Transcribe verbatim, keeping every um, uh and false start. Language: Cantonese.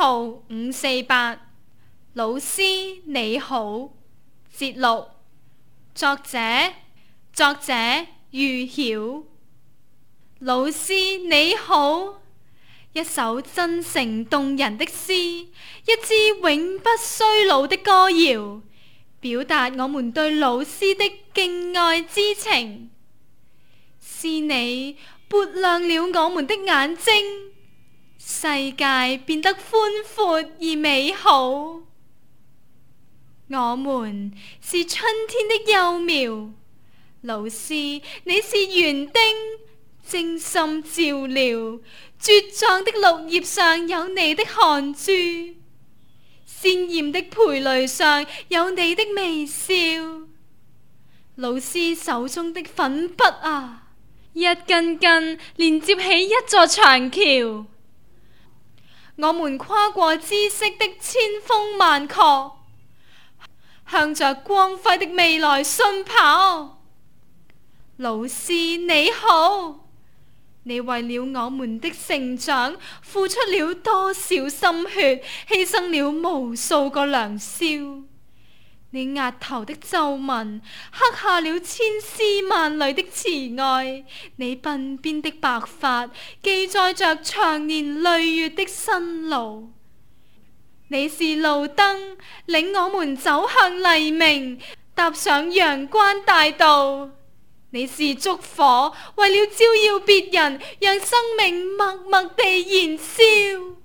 號五四八，老師你好。節錄，作者作者喻曉。老師你好，一首真誠動人的詩，一支永不衰老的歌謠，表達我們對老師的敬愛之情。是你撥亮了我們的眼睛，世界變得寬闊而美好。我們是春天的幼苗，老師你是園丁，精心照料，茁壯的綠葉上有你的汗珠，鮮艷的蓓蕾上有你的微笑。老師手中的粉筆啊，一根根連接起一座長橋，我們跨過知識的千峰萬壑，向着光輝的未來迅跑。老師你好，你為了我們的成長付出了多少心血，犧牲了無數個良宵。你額頭的皺紋刻下了千絲萬縷的慈愛，你鬢邊的白髮記載着長年累月的辛勞。你是路燈，領我們走向黎明，踏上陽關大道。你是燭火，為了照耀別人，讓生命默默地燃燒。